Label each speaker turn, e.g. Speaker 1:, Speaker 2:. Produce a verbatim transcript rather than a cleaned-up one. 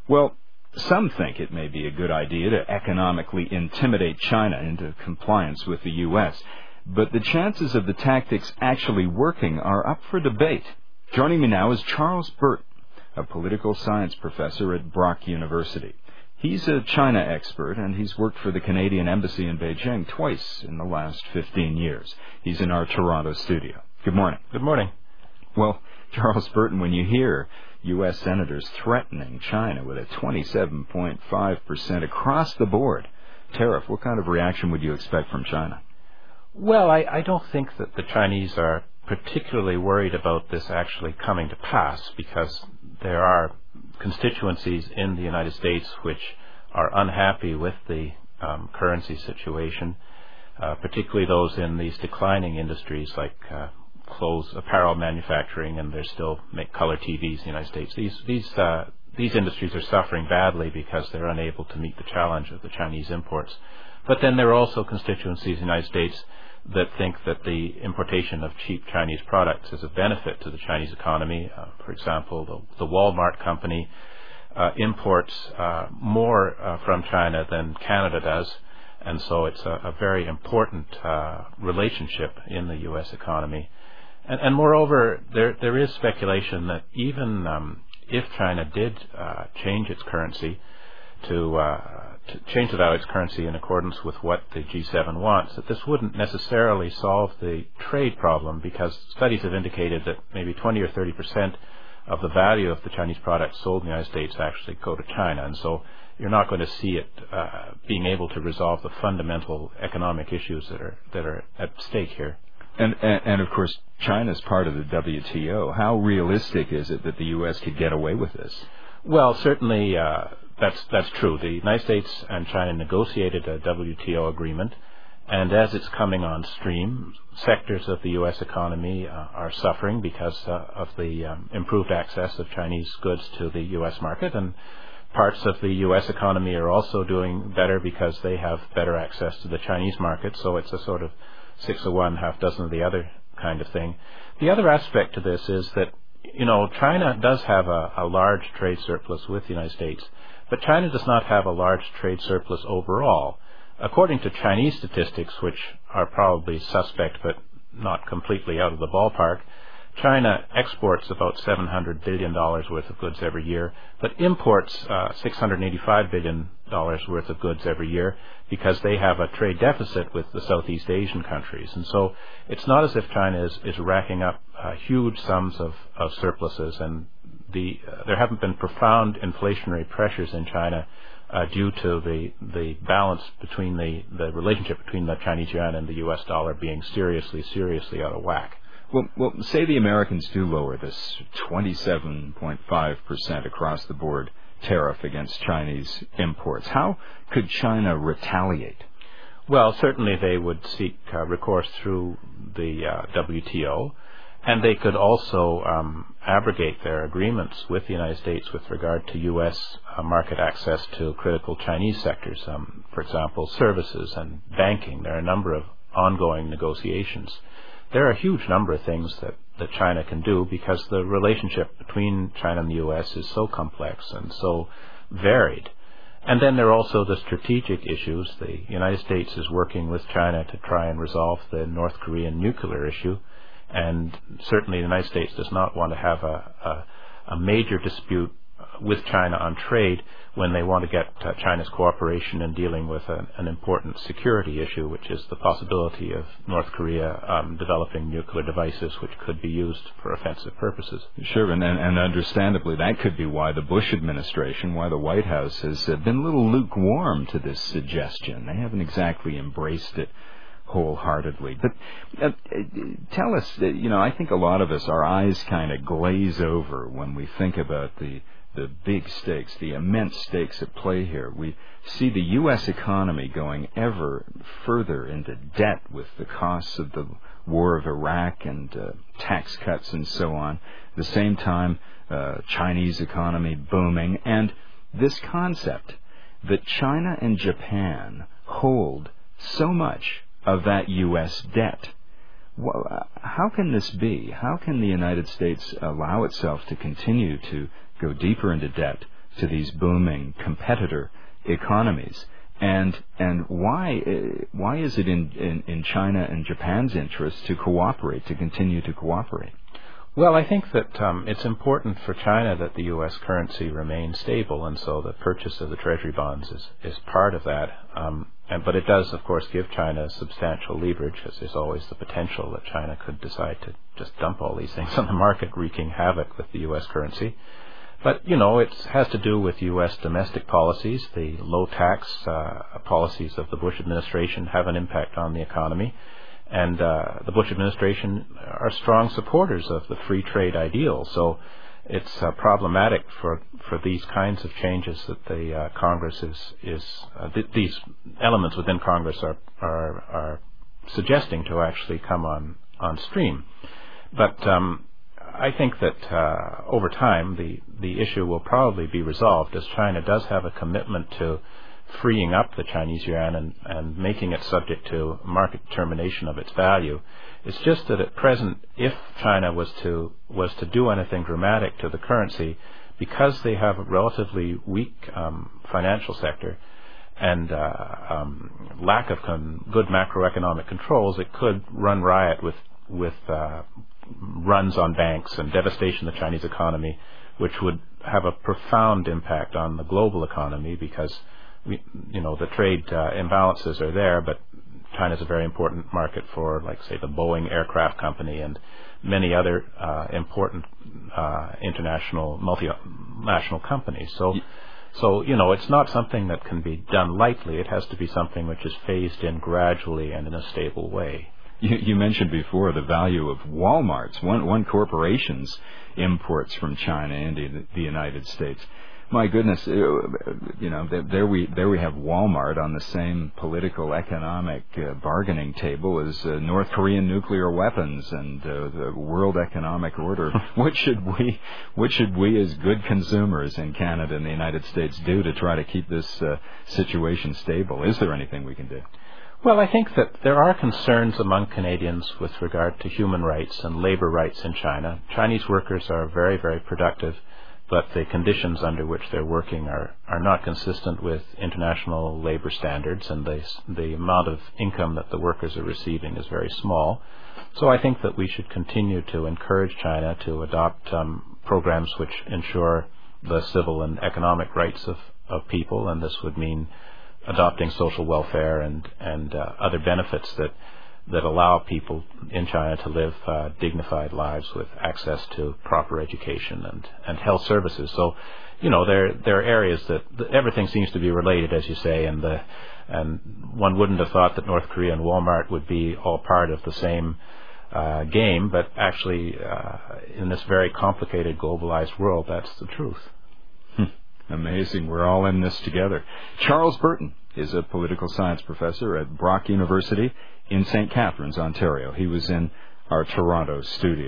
Speaker 1: Well, some think it may be a good idea to economically intimidate China into compliance with the U S, but the chances of the tactics actually working are up for debate. Joining me now is Charles Burton, a political science professor at Brock University. He's a China expert, and he's worked for the Canadian Embassy in Beijing twice in the last fifteen years. He's in our Toronto studio. Good morning.
Speaker 2: Good morning.
Speaker 1: Well, Charles Burton, when you hear U S senators threatening China with a twenty-seven point five percent across-the-board tariff, what kind of reaction would you expect from China?
Speaker 2: Well, I, I don't think that the Chinese are particularly worried about this actually coming to pass, because there are constituencies in the United States which are unhappy with the um, currency situation, uh, particularly those in these declining industries like uh, clothes, apparel manufacturing, and they still make color T Vs in the United States. These these uh, these industries are suffering badly because they're unable to meet the challenge of the Chinese imports. But then there are also constituencies in the United States that think that the importation of cheap Chinese products is a benefit to the Chinese economy. Uh, for example, the, the Walmart company uh, imports uh, more uh, from China than Canada does, and so it's a, a very important uh, relationship in the U S economy. And, and moreover, there there is speculation that even um, if China did uh, change its currency to, uh, to change it out its currency in accordance with what the G seven wants, that this wouldn't necessarily solve the trade problem, because studies have indicated that maybe twenty or thirty percent of the value of the Chinese products sold in the United States actually go to China, and so you're not going to see it uh, being able to resolve the fundamental economic issues that are that are at stake here.
Speaker 1: And, and, and of course, China's part of the W T O. How realistic is it that the U S could get away with this?
Speaker 2: Well, certainly uh, that's that's true. The United States and China negotiated a W T O agreement, and as it's coming on stream, sectors of the U S economy uh, are suffering because uh, of the um, improved access of Chinese goods to the U S market, and parts of the U S economy are also doing better because they have better access to the Chinese market. So it's a sort of six of one, half dozen of the other kind of thing. The other aspect to this is that, you know, China does have a, a large trade surplus with the United States, but China does not have a large trade surplus overall. According to Chinese statistics, which are probably suspect but not completely out of the ballpark, China exports about seven hundred billion dollars worth of goods every year, but imports uh, six hundred eighty-five billion dollars worth of goods every year, because they have a trade deficit with the Southeast Asian countries. And so it's not as if China is, is racking up uh, huge sums of, of surpluses, and the uh, there haven't been profound inflationary pressures in China uh, due to the the balance between the, the relationship between the Chinese yuan and the U S dollar being seriously, seriously out of whack.
Speaker 1: Well, well, say the Americans do lower this twenty-seven point five percent across-the-board tariff against Chinese imports. How could China retaliate?
Speaker 2: Well, certainly they would seek uh, recourse through the uh, W T O, and they could also um, abrogate their agreements with the United States with regard to U S uh, market access to critical Chinese sectors, um, for example, services and banking. There are a number of ongoing negotiations. There are a huge number of things that, that China can do, because the relationship between China and the U S is so complex and so varied. And then there are also the strategic issues. The United States is working with China to try and resolve the North Korean nuclear issue, and certainly the United States does not want to have a, a, a major dispute with China on trade when they want to get uh, China's cooperation in dealing with an, an important security issue, which is the possibility of North Korea um, developing nuclear devices which could be used for offensive purposes.
Speaker 1: Sure, and, and understandably that could be why the Bush administration, why the White House has uh, been a little lukewarm to this suggestion. They haven't exactly embraced it wholeheartedly. But uh, tell us, uh, you know, I think a lot of us, our eyes kind of glaze over when we think about the the big stakes, the immense stakes at play here. We see the U S economy going ever further into debt with the costs of the war of Iraq and uh, tax cuts and so on. At the same time, uh, Chinese economy booming, and this concept that China and Japan hold so much of that U S debt. Well, how can this be? How can the United States allow itself to continue to go deeper into debt to these booming competitor economies. And and why uh, why is it in, in, in China and Japan's interest to cooperate, to continue to cooperate?
Speaker 2: Well, I think that um, it's important for China that the U S currency remains stable, and so the purchase of the Treasury bonds is, is part of that. Um, and, but it does, of course, give China substantial leverage, as there's always the potential that China could decide to just dump all these things on the market, wreaking havoc with the U S currency. But, you know, it has to do with U S domestic policies. The low tax uh, policies of the Bush administration have an impact on the economy. And uh, the Bush administration are strong supporters of the free trade ideal. So it's uh, problematic for, for these kinds of changes that the uh, Congress is, is uh, th- these elements within Congress are, are, are suggesting to actually come on, on stream. But um, I think that uh, over time the, the issue will probably be resolved, as China does have a commitment to freeing up the Chinese yuan and, and making it subject to market determination of its value. It's just that at present, if China was to was to do anything dramatic to the currency, because they have a relatively weak um, financial sector and uh, um, lack of con- good macroeconomic controls, it could run riot with with uh, runs on banks and devastation of the Chinese economy, which would have a profound impact on the global economy, because We, you know, the trade uh, imbalances are there, but China is a very important market for, like, say, the Boeing aircraft company and many other uh, important uh, international multinational companies. So, so you know, it's not something that can be done lightly. It has to be something which is phased in gradually and in a stable way.
Speaker 1: You, you mentioned before the value of Walmart's, one, one corporation's imports from China into the United States. My goodness, you know, there we there we have Walmart on the same political economic uh, bargaining table as uh, North Korean nuclear weapons and uh, the World Economic Order. What should we what should we as good consumers in Canada and the United States do to try to keep this uh, situation stable? Is there anything we can do?
Speaker 2: Well, I think that there are concerns among Canadians with regard to human rights and labor rights in China. Chinese workers are very, very productive, but the conditions under which they're working are, are not consistent with international labor standards, and the, the amount of income that the workers are receiving is very small. So I think that we should continue to encourage China to adopt um, programs which ensure the civil and economic rights of, of people, and this would mean adopting social welfare and, and uh, other benefits that that allow people in China to live uh, dignified lives with access to proper education and, and health services. So, you know, there there are areas that, that everything seems to be related, as you say, and the and one wouldn't have thought that North Korea and Walmart would be all part of the same uh, game, but actually, uh, in this very complicated globalized world, that's the truth.
Speaker 1: Amazing. We're all in this together. Charles Burton is a political science professor at Brock University in Saint Catharines, Ontario. He was in our Toronto studio.